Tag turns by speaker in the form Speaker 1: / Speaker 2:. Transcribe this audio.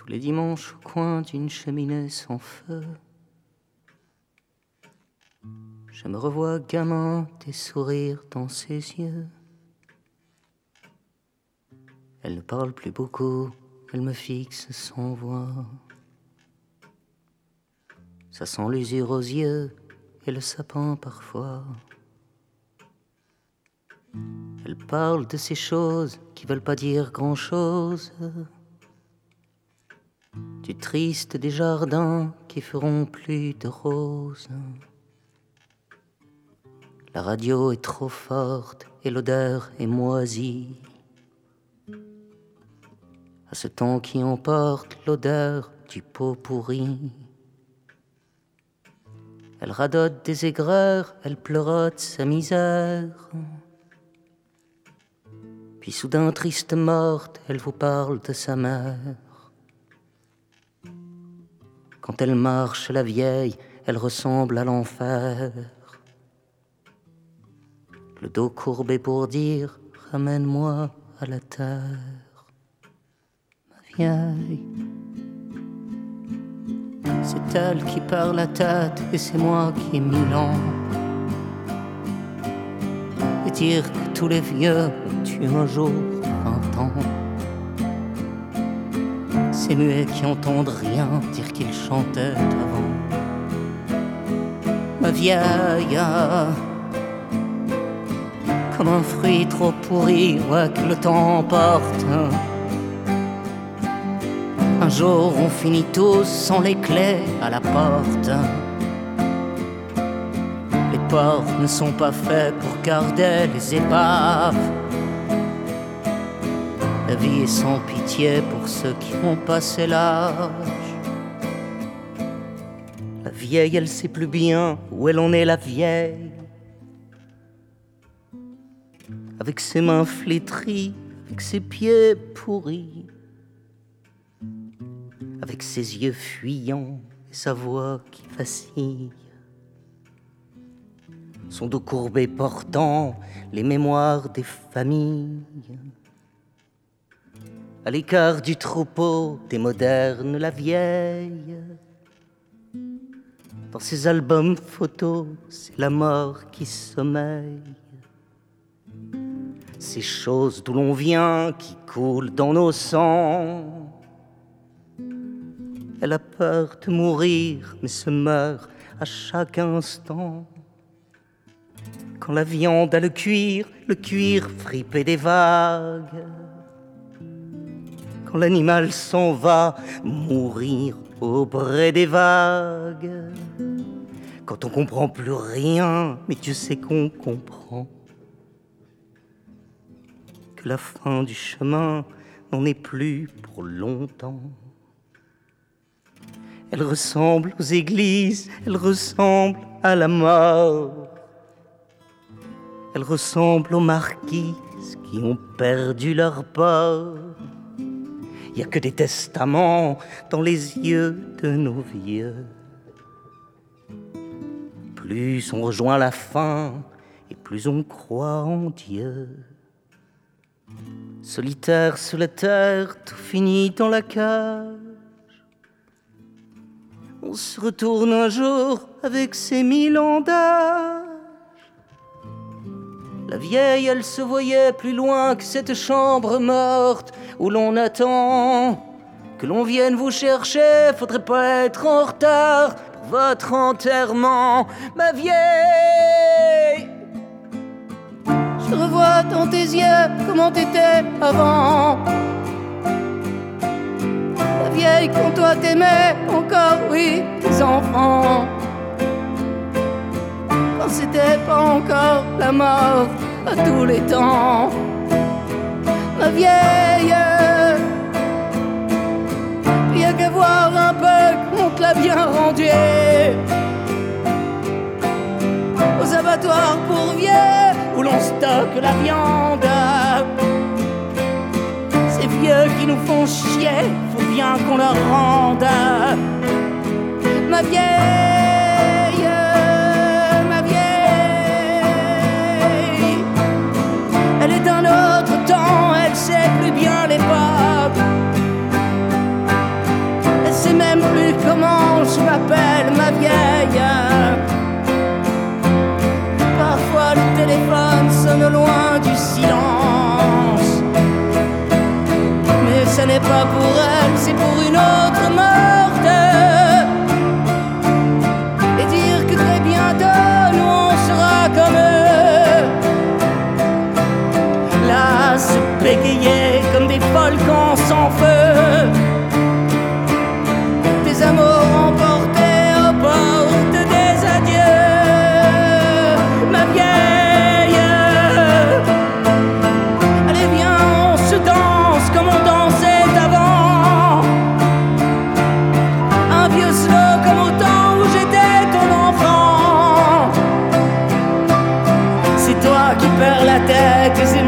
Speaker 1: les dimanches au coin d'une cheminée sans feu. Je me revois gamin, des sourires dans ses yeux. Elle ne parle plus beaucoup, elle me fixe sans voix. Ça sent l'usure aux yeux et le sapin parfois. Elle parle de ces choses qui veulent pas dire grand-chose. Du triste des jardins qui feront plus de roses. La radio est trop forte et l'odeur est moisie. À ce temps qui emporte l'odeur du pot pourri. Elle radote des aigreurs, elle pleurote sa misère. Puis soudain triste morte, elle vous parle de sa mère. Quand elle marche, la vieille, elle ressemble à l'enfer. Le dos courbé pour dire « Ramène-moi à la terre ». Ma vieille, c'est elle qui perd la tête et c'est moi qui ai 1000 ans. Et dire que tous les vieux ont eu un jour 20 ans. Ces muets qui entendent rien dire qu'ils chantaient avant. Ma vieille, comme un fruit trop pourri, ouais, que le temps emporte. Un jour on finit tous sans les clés à la porte. Les ports ne sont pas faits pour garder les épaves. La vie est sans pitié pour ceux qui ont passé l'âge. La vieille, elle sait plus bien où elle en est, la vieille. Avec ses mains flétries, avec ses pieds pourris, avec ses yeux fuyants et sa voix qui vacille. Son dos courbé portant les mémoires des familles. À l'écart du troupeau des modernes, la vieille. Dans ses albums photos, c'est la mort qui sommeille. Ces choses d'où l'on vient, qui coulent dans nos sangs. Elle a peur de mourir, mais se meurt à chaque instant. Quand la viande a le cuir fripé des vagues. Quand l'animal s'en va mourir au bras des vagues. Quand on comprend plus rien, mais Dieu sait qu'on comprend. Que la fin du chemin n'en est plus pour longtemps. Elle ressemble aux églises, elle ressemble à la mort. Elle ressemble aux marquises qui ont perdu leur port. Il n'y a que des testaments dans les yeux de nos vieux. Plus on rejoint la fin et plus on croit en Dieu. Solitaire sous la terre, tout finit dans la cage. On se retourne un jour avec ses 1000 ans d'âge. La vieille, elle se voyait plus loin que cette chambre morte où l'on attend que l'on vienne vous chercher. Faudrait pas être en retard pour votre enterrement, ma vieille. Je revois dans tes yeux comment t'étais avant. La vieille quand toi t'aimais encore, oui, tes enfants. Quand c'était pas encore la mort à tous les temps. Ma vieille, il y a qu'à voir un peu qu'on te l'a bien rendu. Aux abattoirs pour vieux où l'on stocke la viande. Ces vieux qui nous font chier, faut bien qu'on leur rende. Ma vieille, elle est d'un autre temps, elle sait plus bien l'époque.
Speaker 2: tu sais